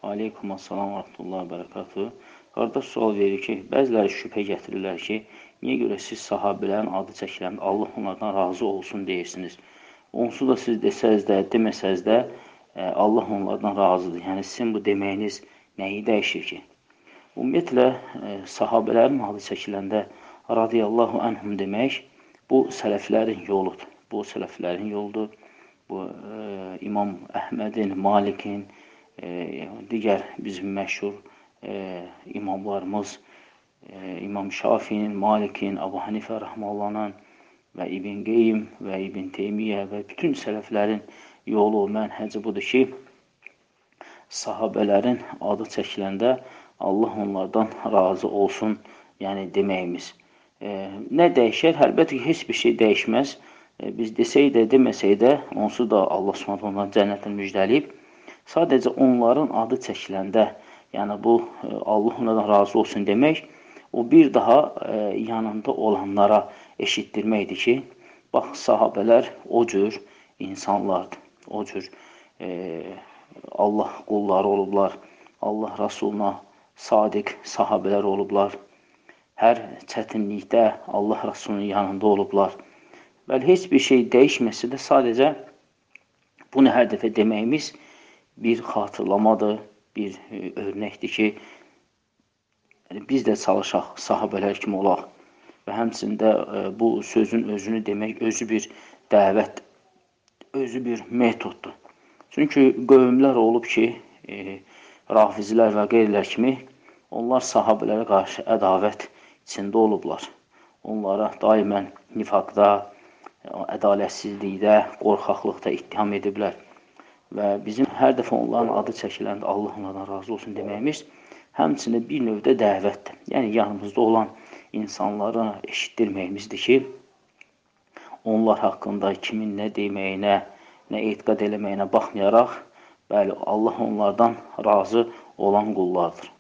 Aleykum assalam və rahmetullah və bərəkatuhu. Qardaş sual verir ki, bəziləri şübhə gətirirlər ki, niyə görə siz sahabələrin adı çəkiləndə Allah onlardan razı olsun deyirsiniz? Onsuz da siz desəz də, deməsəz də Allah onlardan razıdır. Yəni sizin bu deməyiniz nəyi dəyişir ki? Ümumiyyətlə, sahabələrin adı çəkiləndə radiyallahu anhum demək, bu sələflərin yoludur. Bu sələflərin yoludur. Bu İmam Əhmədin, Malikin, digər bizim məşhur imamlarımız, İmam Şafinin, Malikin, Abu Hanifə rəhməllahın və İbn Qeym və İbn Teymiyyə və bütün sələflərin yolu, mənhəci budur ki, sahabələrin adı çəkiləndə Allah onlardan razı olsun, yəni deməyimiz. Nə dəyişər? Əlbəttə ki, heç bir şey dəyişməz. Biz desək də, deməsək də, onsuz da Allah Subhanahu onları cənnətlə müjdələyib. Sadəcə onların adı çəkiləndə, yəni bu Allah onlardan razı olsun demək, o bir daha yanında olanlara eşitdirməkdir ki, bax, sahabələr o cür insanlardır, o cür Allah qulları olublar, Allah Rasuluna sadiq sahabələr olublar, hər çətinlikdə Allah Rasulunun yanında olublar. Bəli, heç bir şey dəyişməsə də sadəcə bunu hər dəfə deməyimiz bir xatırlamadır, bir örnəkdir ki, biz də çalışaq, sahabələr kimi olaq. Və həmçində bu sözün özünü demək, özü bir dəvət, özü bir metoddur. Çünki qövmlər olub ki, rafizlər və qeyrilər kimi, onlar sahabələrə qarşı ədavət içində olublar. Onlara daimən nifaqda, ədalətsizlikdə, qorxaqlıqda ittiham ediblər. Və bizim hər dəfə onların adı çəkiləndə Allah onlardan razı olsun deməyimiz, həmçinin bir növdə dəvətdir. Yəni, yanımızda olan insanlara eşitdirməyimizdir ki, onlar haqqında kimin nə deməyinə, nə etiqad eləməyinə baxmayaraq, bəli, Allah onlardan razı olan qullardır.